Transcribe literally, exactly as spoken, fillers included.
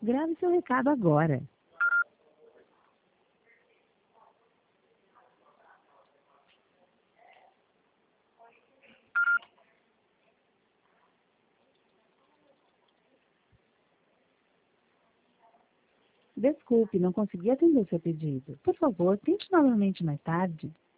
Grave seu recado agora. Desculpe, não consegui atender o seu pedido. Por favor, tente novamente mais tarde.